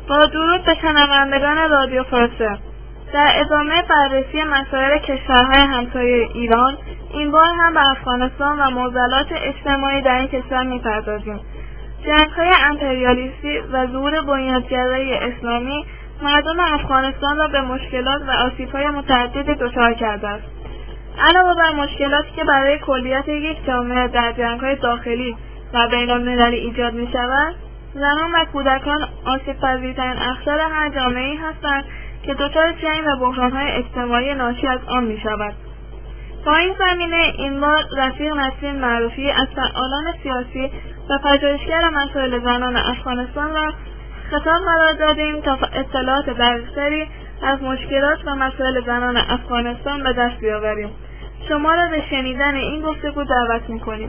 با درود به شنوندگان رادیو فارسی. در ادامه بررسی مسائل کشورهای همسایه ایران، این بار هم به افغانستان و معضلات اجتماعی در این کشور می‌پردازیم. جنگ‌های امپریالیستی و ظهور بنیادگرایی اسلامی مردم افغانستان را به مشکلات و آسیب‌های متعدد دچار کرده است. علاوه بر مشکلاتی که برای کلیت یک جامعه در جنگ‌های داخلی و بین‌المللی ایجاد می‌شود، زنان و کودکان آسیب‌پذیرترین اقشار هر جامعه‌ای هستند که دچار جنگ و بحران‌های اجتماعی ناشی از آن می‌شود. با این زمینه این بار رفیق نسرین معروفی از فعالان سیاسی و پژوهشگر مسائل زنان افغانستان را خطاب قرار دادیم تا اطلاعات دقیق‌تری از مشکلات و مسائل زنان افغانستان به دست بیاوریم. شما را به شنیدن این گفتگو دعوت می‌کنیم.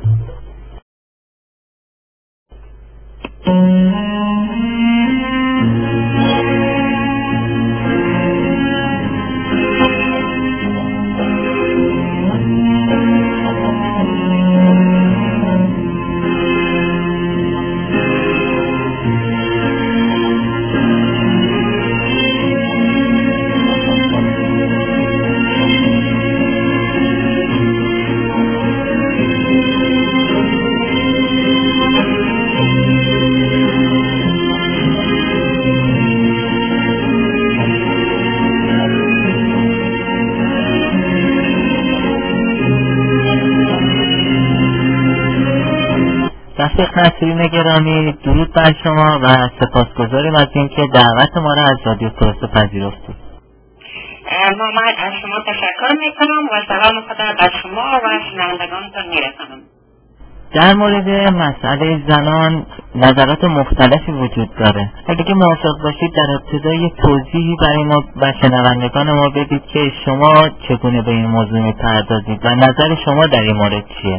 رفیق نسرین گرامی، درود بر شما و سپاسگزاریم از اینکه دعوت ما را از رادیو فارسی پذیرفتید. من از شما تشکر میکنم و سلام خدا بر شما و شنوندگانتان میرسانم. در مورد مسئله زنان نظرات مختلفی وجود داره. اگه موافق باشید در ابتدا یک توضیحی برای ما و شنوندگان ما بدید که شما چگونه به این موضوع میپردازید و نظر شما در این مورد چیه؟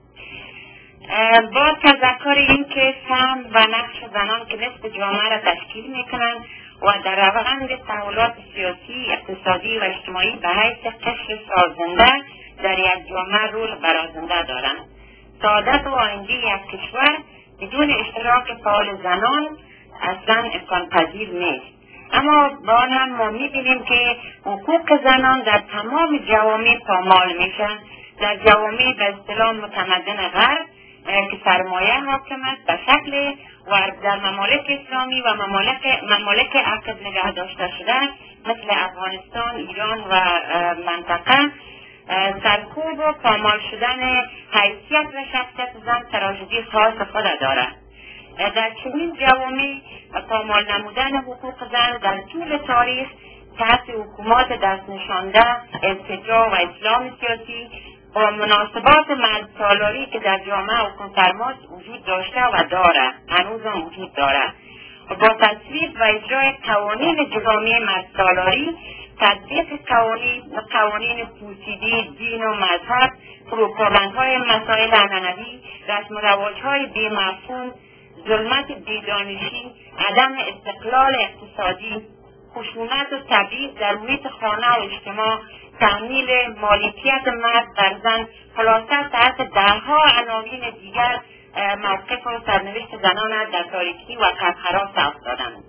با تذکر این که سهم و نقش زنان که نصف جامعه را تشکیل میکنند و در روند تحولات سیاسی، اقتصادی و اجتماعی به حیث قشر سازنده در یک جامعه رول برازنده دارند. سعادت و آینده یک کشور بدون اشتراک فعال زنان اصلا امکان پذیر نیست. اما با آن هم ما میبینیم که حقوق زنان در تمام جوامع پامال میشه. در جوامع به اصطلاح متمدن غرب که سرمایه حاکم است به شکل و در ممالک اسلامی و ممالک عقب نگه داشته شده مثل افغانستان، ایران و منطقه، سرکوب و پامال شدن حیثیت و شخصیت زن تراژدی خاص خود دارد. در چنین جوامع پامال نمودن حقوق زن در طول تاریخ تحت حکومات دست نشانده، ارتجاع و اسلام سیاسی با مناسبات مردسالاری که در جامعه حکم فرماست وجود داشته و دارد، هنوز هم وجود دارد. با تصویب و اجرای قوانین جامعه مردسالاری، تطبیق قوانین پوسیدی دین و مذهب، فروپاورندهای مسائل عنعنوی، رسم و رواجهای بی‌مفهوم، ظلمت بی‌دانشی، عدم استقلال اقتصادی، خشونت و تبعیض در محیط خانه و اجتماع، تحمیل مالکیت مرد بر زن، خلاصه تحت دهها عناوین دیگر موقف و سرنوشت زنان در تاریکی و قهقرا ثبت دادند.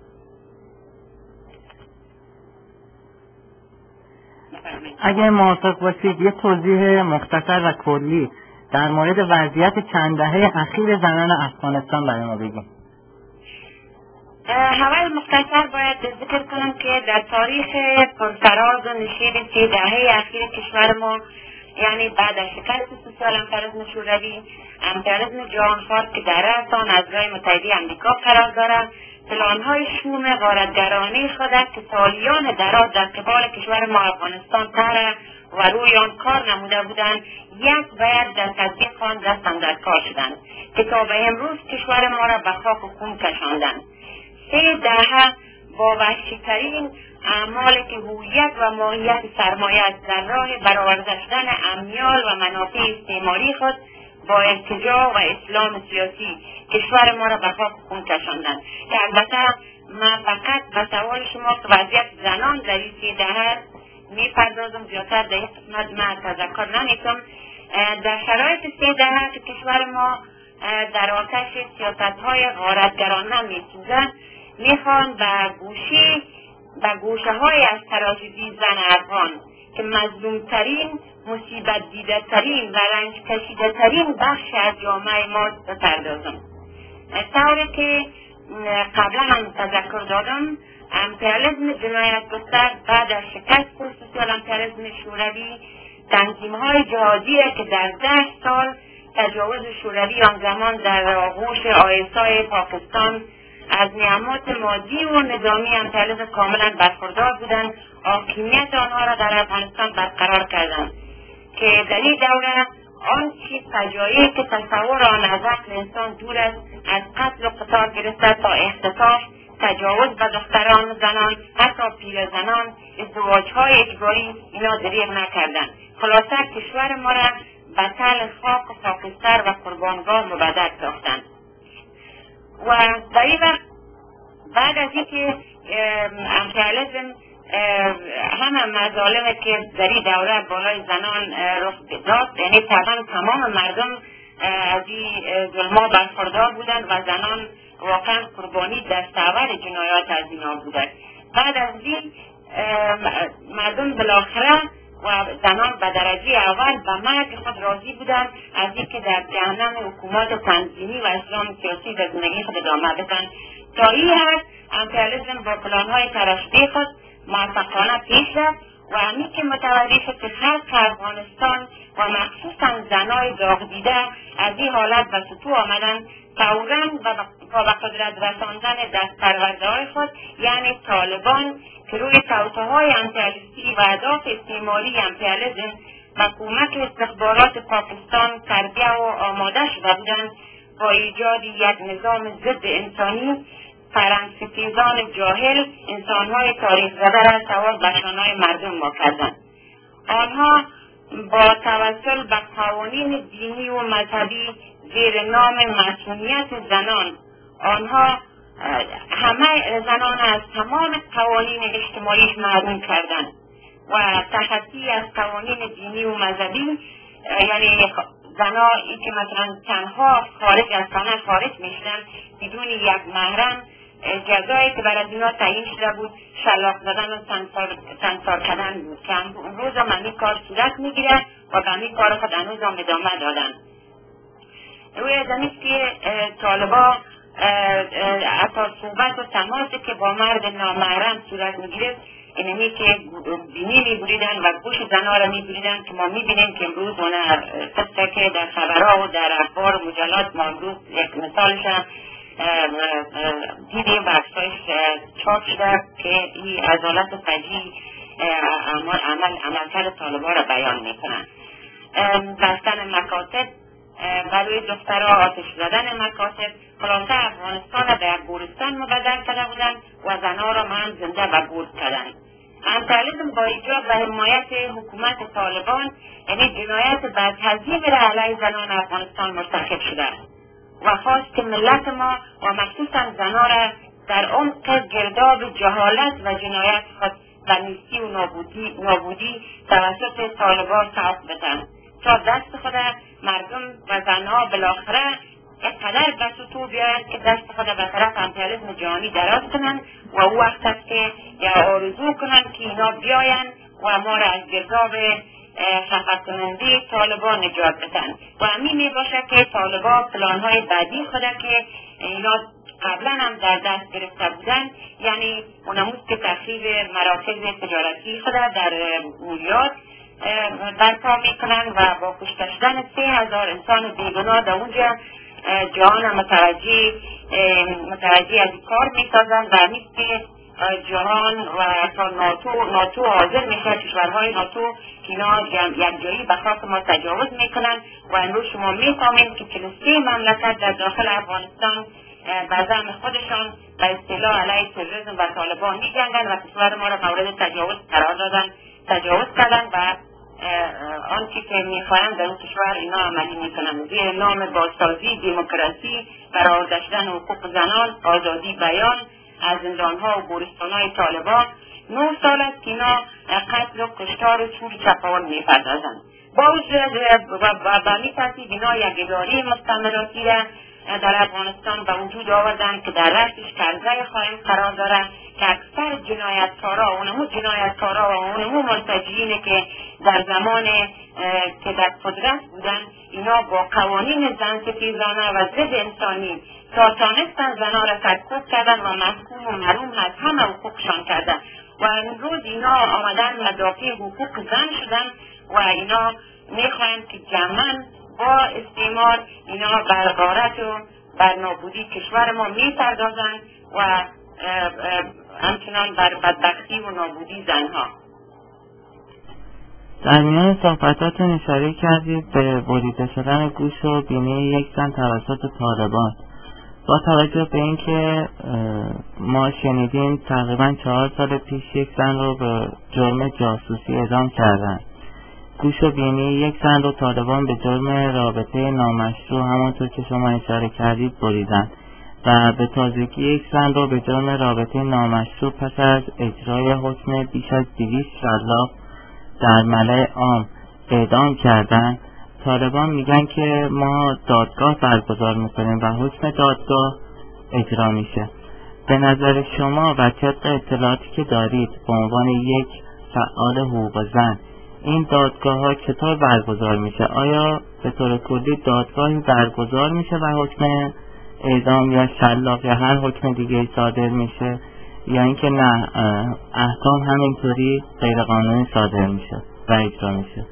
اگر موافق باشید یه توضیح مختصر و کلی در مورد وضعیت چند دهه اخیر زنان افغانستان برای ما بگید. اول مختصر باید ذکر کنم که در تاریخ پرفراز و نشیب 30 دهه اخیر کشور ما، یعنی بعد از شکست سوسیال امپریالیسم شوروی، امپریالیسم جهانخوار که در رأس آن از رای متحده آمریکا قرار دارد، پلان‌های شوم غارتگرانه خود که سالیان دراز در قبال کشور ما افغانستان طرح و روی آن کار نموده بودند، یک باید در تطبیق آن دستم در کار شدند که تا به امروز کشور ما را به خاک و خون کشاندند. 3 دهه با وحشی‌ترین اعمالی که هویت و ماهیت سرمایه در راه برآورده شدن امیال و منافع استعماری خود با ارتجاع و اسلام سیاسی کشور ما را به خاک و خون کشاندند. که البته من فقط به سوال شما که وضعیت زنان در این 3 دهه میپردازم، زیادتر در این قسمت من تذکر نمیکنم. در شرایط 3 دهه که کشور ما در آتش سیاست‌های غارتگرانه میسوزد، میخوان به گوشه های از تراژدی زن افغان که مظلومترین، مصیبت دیده ترین و رنج کشیده ترین بخش از جامعه ما بپردازم. طوری که قبلا هم تذکر دادم، امپریالیسم جنایت گستر بعد از شکست سوسیال امپریالیسم شوروی، تنظیم‌های جهادی که در 10 سال تجاوز شوروی آن زمان در آغوش آیسای پاکستان از نعمات مادی و نظامی امپریالیسم کاملا برخوردار بودند، حاکمیت آنها را در افغانستان برقرار کردند که در این دوره آن چیز فجایعی که تصور آن از عقل انسان دور است، از قتل و قتال گرفته تا اختطاف، تجاوز به دختران، زنان، حتی پیرزنان، ازدواج‌های اجباری، اینا دریغ نکردند. خلاصه کشور ما را به تل خاک و خاکستر و قربانگاه مبدل ساختند. و در این وقت بعد از اینکه امپریالیسم همه مظالمی که در این دوره بالای زنان رخ داد، یعنی طبعا تمام مردم از این ظلم‌ها برخوردار بودند و زنان واقعا قربانی دستاور جنایات از اینا بودند. بعد از این مردم بالاخره و زنان به درجه اول به مرگ خود راضی بودند از اینکه در جهنم حکومت تنظیمی و اسلام سیاسی به زندگی خود ادامه بدهند. تا این حد امپریالیسم با پلان‌های تراشی خود موفقانه پیش رفت و همین که متوجه شد که خلق افغانستان و مخصوصا زنای داغ دیده از این حالت به سطوح آمدن، فوراً با به قدرت رساندن دست پرورده‌های خود یعنی طالبان که روی توطئه‌های امپریالیستی و اهداف استعماری امپریالیسم و کمک استخبارات پاکستان تربیه و آماده شده بودند، با ایجاد یک نظام ضد انسانی، فرهنگ‌ستیزان جاهل انسان‌های تاریخ زده را سوار به شانه‌های مردم ما کردند. آنها با توسل به قوانین دینی و مذهبی زیر نام مسئولیت زنان، آنها همه زنان از تمام قوانین اجتماعیش محروم کردند و تخطی از قوانین دینی و مذهبی، یعنی زنها این که مثلا تنها خارج از خانه خارج میشدن بدون یک محرم، جزایی که برای اینا تعیین شده بود شلاق زدن و سنگسار کردن بود که امروز هم همین کار صورت میگیره و به همین کار خود هنوز هم ادامه دادن. روی زمین که طالبا اصلا صحبت و تماسی که با مرد نامحرم صورت میگیره، اینمی که بینی میبریدن و گوش زنها را میبریدن که ما میبینیم که امروز اونه قصه که در خبرها و در اخبار و مجلات ما امروز یک مثالش دیدیم و عکسایش چاپ شده که این عدالت و فجیع عملکرد طالبان را بیان میکنن. بستن مکاتب و روی دخترها آتش زدن مکاتب، خلاصه افغانستان را به یک گورستان مبدل کرده بودند و زنها را من زنده و گور کردند. امپریالیسم با ایجاد و حمایت حکومت طالبان یعنی جنایت بدتهذیب را علیه زنان افغانستان مرتکب شده و خواست که ملت ما و مخصوصا زنها را در عمق گرداب جهالت و جنایت خود و نیستی و نابودی توسط طالبان ساخت بدن تا دست خود مردم و زنها بالاخره اینقدر به سطوح بیاید که دست خود به طرف امپریالیسم جهانی دراز کنند و او وقت است که آرزو کنند که اینا بیاین و ما را از گرداب خفه کننده طالبان نجات بدن و همین می باشه که طالبان پلان‌های بعدی خود که اینا قبلا هم در دست گرفته بودن، یعنی اونموز که تخریب مراکز تجارتی خود در اولیات برپا میکنن و با کشته شدن 3000 انسان بیگناه در اونجا جهان متوجه از کار میسازن و همین که جهان و تا ناتو حاضر میشه، کشورهای ناتو که اینا یک جایی به خاک ما تجاوز میکنن و امروز شما میفهمید که 43 مملکت در داخل افغانستان به زعم خودشان به اصطلاح علیه تروریسم و طالبان میجنگن و کشور ما را مورد تجاوز قرار دادن، تجاوز کردن و آنچه که میخواهند در اون کشور اینا عملی میکنن زیر نام بازسازی، دموکراسی، برآورده داشتن حقوق زنان، آزادی بیان از زندانها و گورستانهای طالبان. 9 سال است که اینا قتل و کشتار و چور چپاول میپردازند. با وجود به می ترتیب اینا یک اداره مستعمراتی را در افغانستان به وجود آوردند که در رأسش کرزی خائن قرار داره که اکثر جنایتکارا و اونمو ملتجئینی که در زمان که در قدرت بودن اینا با قوانین زنستیزانه و ضد انسانی تا تانستن زنها را سرکوب کردن و محکوم و محروم از همه حقوقشان کردن و امروز اینا آمدن مدافع حقوق زن شدن و اینا میخواهند که جمعاً با استعمار اینا بر غارت و بر نابودی کشور ما میپردازند و همچنان بر بدبختی و نابودی زنها. در میان صحبتاتون اشاره کردید به بریده شدن گوش و بینی یک زن توسط طالبان. با توجه به اینکه ما شنیدیم تقریبا 4 سال پیش یک زن رو به جرم جاسوسی اعدام کردن. گوش و بینی یک زن رو طالبان به جرم رابطه نامشروع همانطور که شما اشاره کردید بریدن و به تازگی یک زن رو به جرم رابطه نامشروع پس از اجرای حکم بیش از 200 شلاق در ملأ عام اعدام کردن. طالبان میگن که ما دادگاه برگزار میکنیم و حکم دادگاه اجرا میشه. به نظر شما و طبق اطلاعاتی که دارید به عنوان یک فعال حقوق زن این دادگاه ها چطور برگزار میشه؟ آیا به طور کلی دادگاهی برگزار میشه و حکم اعدام یا شلاق یا هر حکم دیگه صادر میشه یا اینکه نه احکام همینطوری غیر قانونی صادر میشه و اجرا میشه؟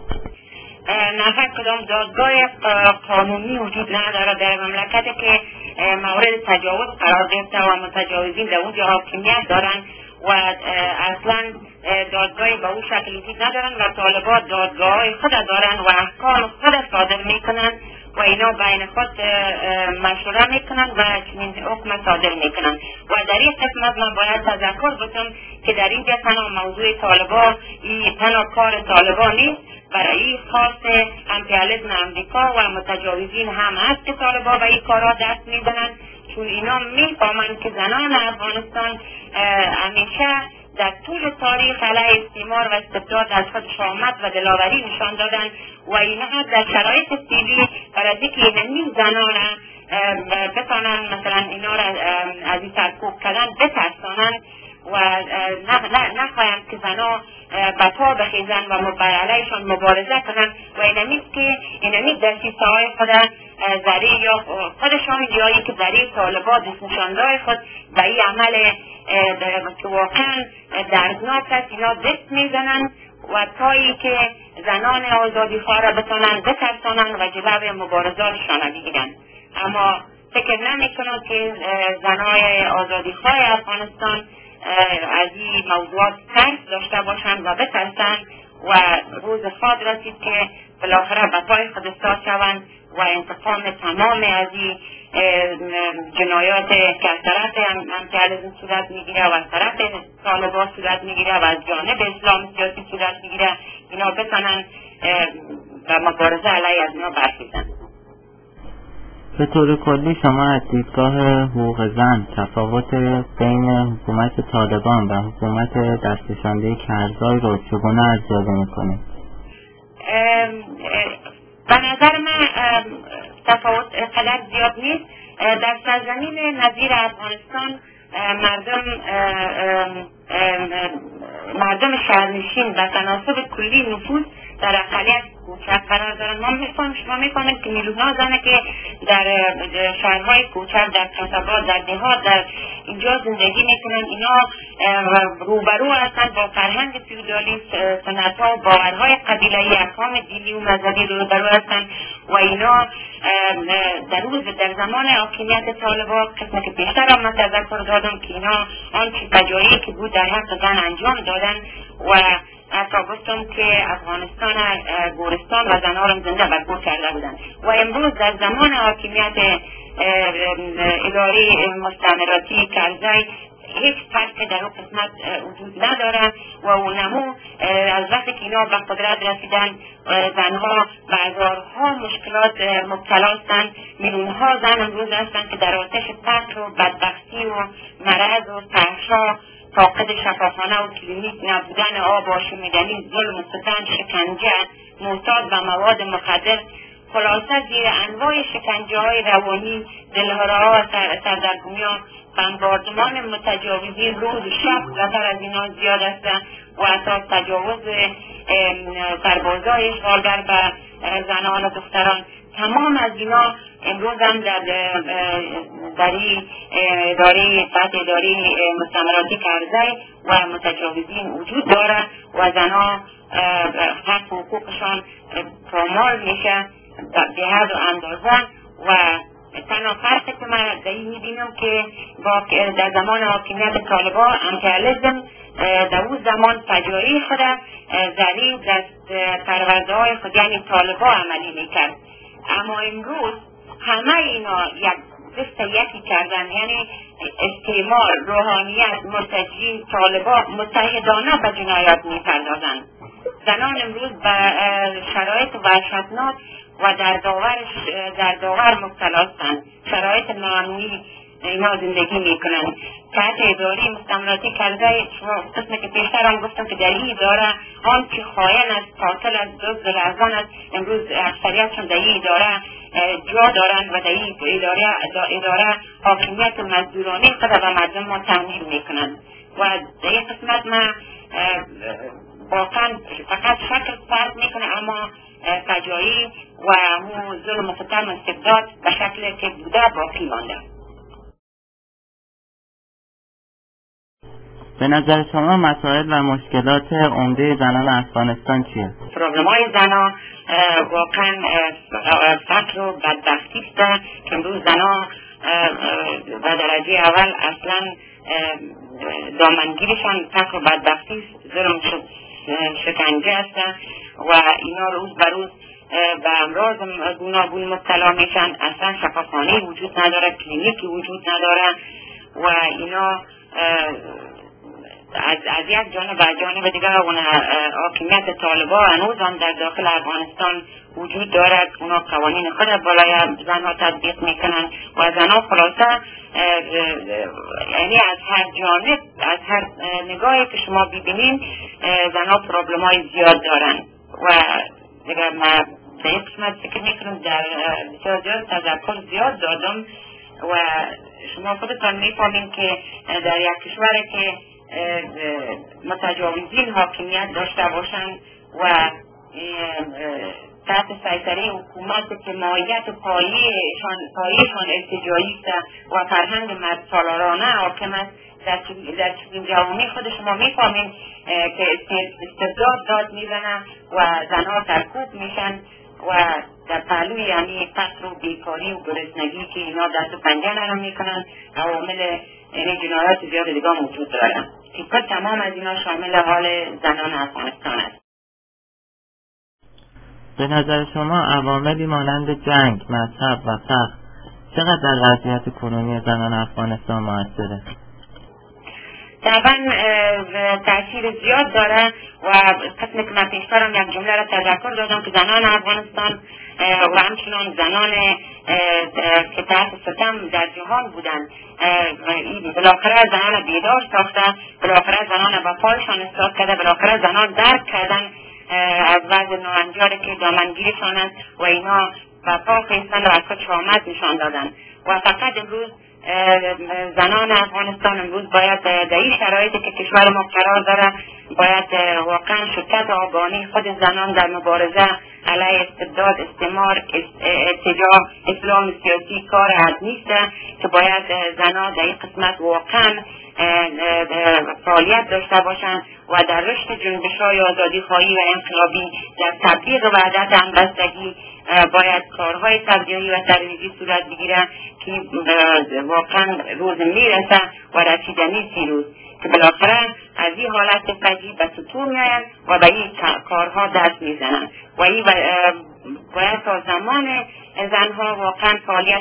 نه کدام دادگاه قانونی وجود نداره در مملکتی که مورد تجاوز قرار گرفته و متجاوزین در اونجا حاکمیت دارن و اصلا دادگاهی به اون شکل وجود ندارن و طالبان دادگاه خود دارن و احکام خود صادر میکنن و اینا بین خود مشوره میکنن و چنین حکم صادر میکنن و در این قسمت من باید تذکر بکنم که در اینجا تنها موضوع طالبان تنها کار طالبان نیست، برای خاص امپریالیسم امریکا و متجاوزین هم هست که طالبان به این کارها دست میزنن، چون اینا میفهمند که زنان افغانستان همیشه در طول تاریخ علیه استعمار و استبداد از خود شامت و دلاوری نشان دادن و اینها در شرایط فعلی برای اینکه این زنان بتانن مثلا اینا را از این سرکوب کردن بترسانن و نخواهند که زنها به پا بخیزن و علیهشان مبارزه کنن و اینمی در سیسه های خود ذریع یا خودشان یا که ذریع طالبان دستنشانده خود به این عمل که واقعا دردناک است اینا دست میزنن و تایی که زنان آزادی خواه را بتانن بترسانن و جلوی مبارزاتشان بگیرن. اما فکر نمیکنم که زنای آزادی خواه افغانستان از این موضوعات ترس داشته باشند و بترسند و روز خواهد رسید که بالاخره به پای خود ایستاد شوند و انتقام تمام از این جنایات که از طرف امپریالیسم صورت میگیره و از طرف طالبان صورت میگیره و از جانب اسلام سیاسی صورت میگیره اینا بتانن و مبارزه علیه از اینا برخیزن. به طور کلی شما از دیدگاه حقوق زن تفاوت بین حکومت طالبان و حکومت دستشانده کرزی رو چگونه ارزیابی میکنید؟ به نظر من تفاوت قدر زیاد نیست. در سرزمین نظیر افغانستان مردم شهرنشین به تناسب کلی نفوذ در اقلیت کوچک قرار دارن. ما میفهمیم که میلیون‌ها زنه که در شهرهای کوچک، در قصبات، در دهات در اینجا زندگی میکنن، اینا روبرو هستند با فرهنگ فیودالی، سنت‌ها، باورهای قبیله‌ای، احکام دینی و مذهبی روبرو هستند و اینا در زمان حاکمیت طالبان قسمت که بیشتر هم من تذکر دادم که اینا آنچه فجایعی که بود در حق زن انجام دادن و حتی گفتم که افغانستان گورستان و زنها را زنده برگور کرده بودند و امروز در زمان حاکمیت اداره مستعمراتی کرزی هیچ فرق در اون قسمت وجود نداره و اونمو از وقتی که اینا به قدرت رسیدن زنها به هزارها مشکلات مبتلا هستند. میلیون‌ها زن امروز هستند که در آتش فقر و بدبختی و مرض و فحشا، فاقد شفاخانه و کلینیک، نبودن آب، آشامیدنی، ظلم و ستم، شکنجه، معتاد به مواد مخدر خلاصه زیر انواع شکنجه‌های روانی، دلهره‌ها و سردرگمی‌ها، بمباردمان متجاوزین روز و شب قطر از اینا زیاد است و اساس تجاوز سربازای اشغالگر به زنان و دختران. تمام از اینا امروز هم در اداره مستعمراتی کرزی و متجاوزین وجود داره و زنها حق و حقوقشان پامال میشه به حد و اندازه. و تنها فرقی که من در این میبینم که در زمان حاکمیت طالبان امپریالیسم در اون زمان فجایع خود زری دست پرورده های خود یعنی طالبان عملی میکرد، اما امروز همه اینا یکی کردن، یعنی استعمار، روحانیت، مرتجین، طالبان متحدانه به جنایات میپردازند. زنان امروز به شرایط وحشتناک و در داور مبتلا هستند، شرایط ناامنی اینا زندگی میکنن. تحت اداره مستعمراتی کرده شما قسمی که پیشتر هم گفتم که در این اداره آن که خائن است، قاتل است، دزد و لرزان است، امروز اکثریتشون در این اداره جا دارند و در این اداره حاکمیت مزدورانه خود به مردم ما تحمیل میکنند. و در این قسمت ما واقعا فقط شکل فرق میکنه، اما فجایی و همون ظلم و ستم و استبداد به شکلی که بوده باقی مانده. به نظر شما مسائل و مشکلات عمده زنان افغانستان چیه؟ پروبلم‌های زنان واقعا فقر و بدبختی است که امروز زنان به درجه اول اصلا دامنگیرشان فقر و بدبختی است، ظلم شکنجه است و اینا روز به روز به امراض گوناگون مبتلا میشن. اصلا شفاخانه وجود نداره، کلینیکی وجود نداره و اینا از یک جانب و جانب دیگر اون حاکمیت طالبان هنوز هم در داخل افغانستان وجود دارد. اونا قوانین خود بالای زنها تطبیق میکنن و زنها خلاصه یعنی از هر جانب، از هر نگاهی که شما ببینین زنها پروبلم های زیاد دارن. و دیگر ما در این قسمت فکر میکنم در بسیار زیاد تذکر زیاد دادم و شما خودتان میفهمین که در یک کشوری که متجاوزین حاکمیت داشته باشند و تحت سیطره حکومت که ماهیت پایه‌شان ارتجاعی است و فرهنگ مردسالارانه حاکم است، در چنین جوامع خود شما میفهمین که استبداد داد میزنه و زنها سرکوب میشن و در پهلوی یعنی فقر و بیکاری و گرسنگی که اینا دست و پنجه نرم میکنن، عوامل جنایات زیاد دیگه موجود دارن که تمام از اینا شامل حال زنان افغانستان است. به نظر شما عواملی مانند جنگ، مذهب و فقر چقدر در وضعیت کنونی زنان افغانستان مؤثره؟ طبعا تأثیر زیاد داره و قسمی که من پیشترم یک جمله را تذکر دادم که زنان افغانستان و همچنان زنان که تحت ستم در جهان بودن بالاخره زنان بیدار ساخته، بالاخره زنان به پایشان ایستاد کرده، بالاخره زنان درک کردن از وضع ناهنجاری که دامنگیرشان است و اینا به پا خیستن و از خود شامت نشان دادن. و فقط امروز زنان افغانستان امروز باید در این شرایطی که کشور ما قرار داره باید واقعا شدت آگاهی خود زنان در مبارزه علیه استبداد، استعمار، ارتجاع، اسلام سیاسی کار حد نیست که باید زنان در این قسمت واقعا فعالیت داشته باشند و در رشد جنبش‌های آزادی‌خواهی و انقلابی در تبلیغ وحدت همبستگی باید کارهای تبلیغی و ترویجی صورت بگیره که واقعا روز میرسه و رسیدنی روز که بالاخره از این حالت فجیع به سطور میاین و به این کارها دست میزنن و این باید تا زمان زنها واقعا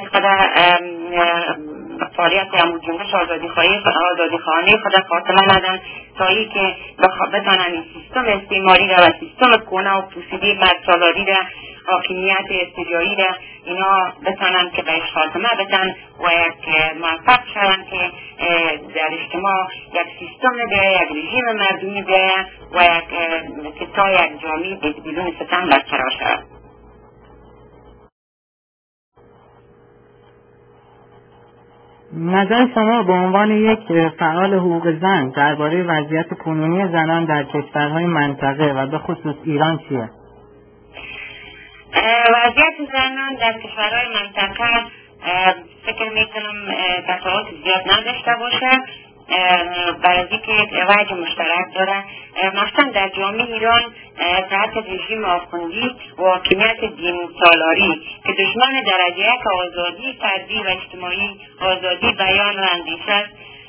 فعالیت همون جنبش آزادیخواهانه خود خاتمه ندن تا ای که بتانن این سیستم استعماری را و سیستم کهنه و پوسیده مردسالاری را، حاکمیت ارتجاعی را اینا بتانن که بهش خاتمه بدن و یک موفق شوند که در اجتماع یک سیستم بیاید، یک رژیم مردمی بیاید و که تا یک جامعه بدون ستم برقرار شود. نظر شما به عنوان یک فعال حقوق زن درباره وضعیت کنونی زنان در کشورهای منطقه و به خصوص ایران چیه؟ وضعیت زنان در کشورهای منطقه فکر میکنم تفاوت زیاد نداشته باشه، برای اینکه وجه مشترک داره. مثلا در جامعه ایران تحت رژیم آخوندی و حاکمیت دین سالاری که دشمن درجه یک آزادی فردی و اجتماعی، آزادی بیان و اندیشه است،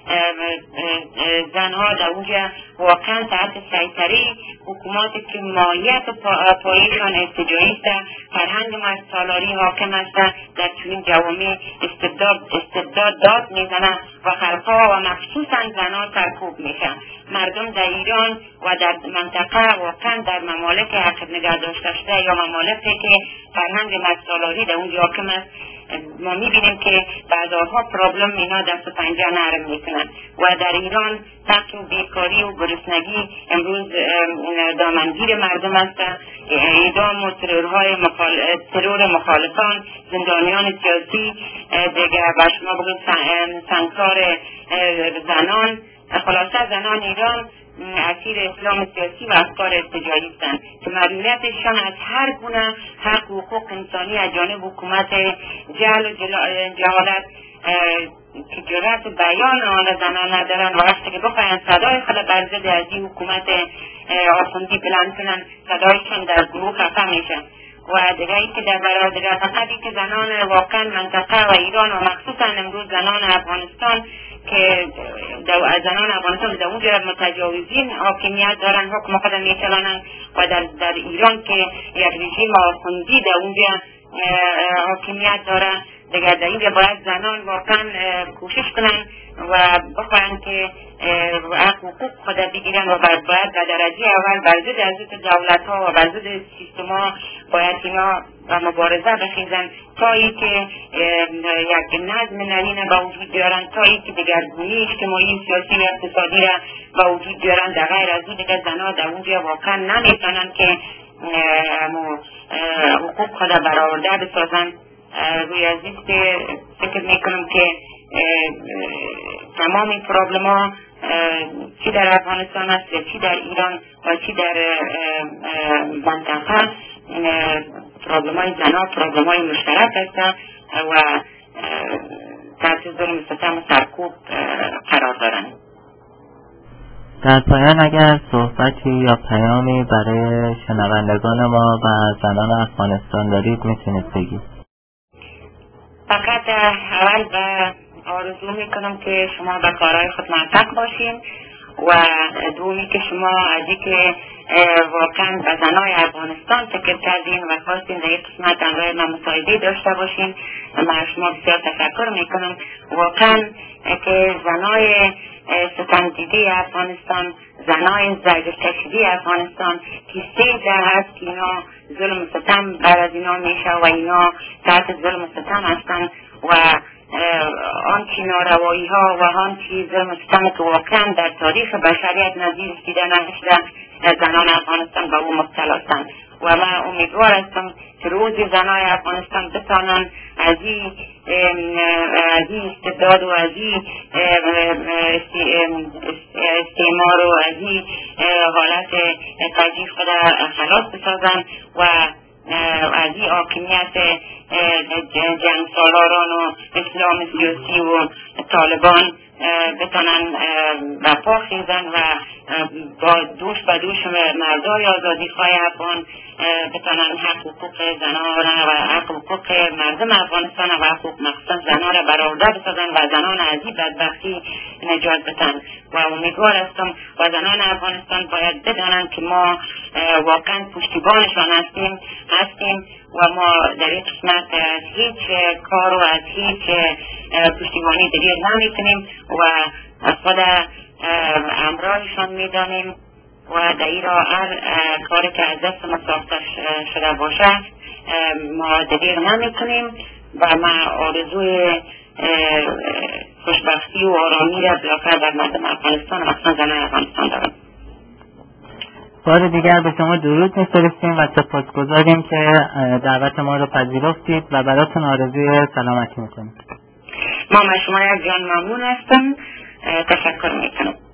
زنها در اونجا واقعا تحت سیطره حکوماتی که ماهیت پایشان ارتجاعی است، فرهنگ سالاری حاکم است، در چنین جوامع استبداد داد میزنند و خلقها و مخصوصا زنها سرکوب میشن. مردم در ایران و در منطقه واقعا در ممالک عقب نگه داشته شده یا ممالکی که فرهنگ سالاری در اونجا حاکم است، ما میبینیم که بعضها پرابلم اینا دست و پنجه نرم میکنن و در ایران فقر و بیکاری و گرسنگی امروز دامنگیر مردم است. اعدام و ترور مخالفان، زندانیان سیاسی، دیگه بر شما بگید سنگسار زنان، خلاصه زنان ایران اسیر اسلام سیاسی و افکار ارتجاعی هستند که معلومیتشان از هر گونه حق و حقوق انسانی از جانب حکومت جهل و جهالت که جرأت بیان آن زنان ندارن و وقتی که بخواهند صدای خود بر ضد از این حکومت آخوندی بلند کنن، صدایشان در گروه خفه میشن. و دیگه ای که در برادر فقطی که زنان واقعا منطقه و ایران و مخصوصا امروز زنان افغانستان که زنان افغانستان در اونجا متجاوزین حاکمیت دارن، حکم خود میچلانن و در ایران که یک رژیم آخوندی در اونجا حاکمیت داره، دیگه در اینجا باید زنان واقعا کوشش کنن و بخواهند که حقوق خود بگیرن و باید در درجه اول بر ضد از دولت ها و بر ضد سیستم ها باید اینا و مبارزه بخیزن تا ای که یک نظم نرین به وجود بیارن، تا ای که دگرگونی اجتماعی سیاسی و اقتصادی را به وجود بیارن. در غیر از این دیگه زنها در اونجا واقعا نمیتونن که حقوق خود برآورده بسازن. روی از این فکر میکنم که تمام این پرابلم ها چی در افغانستان است چی در ایران و چی در منطقه پرابلم های زنها پرابلم های مشترک است و تحت ظلم ستم و سرکوب قرار دارند. در پایان اگر صحبتی یا پیامی برای شنوندگان ما و زنان افغانستان دارید میتونید بگید. فقط اول به آرزو میکنم که شما به کارهای خود موفق باشین و دومی که شما از اینکه واقعا به زنای افغانستان فکر کردین و خواستین در یک قسمت همراه من مصاحبه داشته باشین. من شما بسیار تشکر میکنم. واقعا که زنای ستمدیده افغانستان، زنای زرگشتشیده افغانستان که 13 هست که اینا ظلم ستم بر از اینا میشه و اینا تحت ظلم ستم هستن و آنچه ناروایی ها و آنچه ظلم ستم که واقعا در تاریخ بشریت نظیر دیده نشده زنان افغانستان به او مبتلا هستند و من امیدوار هستم که روزی زنای افغانستان بتانند از این استبداد و از این استعمار و از این حالت تجریف خود خلاص بسازند و از این حاکمیت جنگ سالاران و اسلام سیاسی و طالبان بتانن برپا خیزن و با دوش به دوش مردای آزادی خواه افغان بتانن حق حقوق زنان و حق حقوق مردم افغانستان و حقوق مخصوصا زنان را برآورده بسازن و زنان از این بدبختی نجات بدن و امیدوار هستم و زنان افغانستان باید بدانند که ما واقعا پشتیبانشان هستیم و ما در این قسمت از هیچ کار و از هیچ پشتیبانی دیگر نمیکنیم و خود امرایشان میدانیم و در این را هر کاری که از دست ما ساخته شده باشه ما دیگر نمیکنیم و ما آرزوی خوشبختی و آرامی را بالاخره در مردم افغانستان و اصلا زنان افغانستان دارم. بار دیگر به شما درود می‌فرستیم و سپاسگزاریم که دعوت ما رو پذیرفتید و براتون آرزوی سلامتی می‌کنیم. ما شما یک جان ممنون هستم. تشکر میکنم.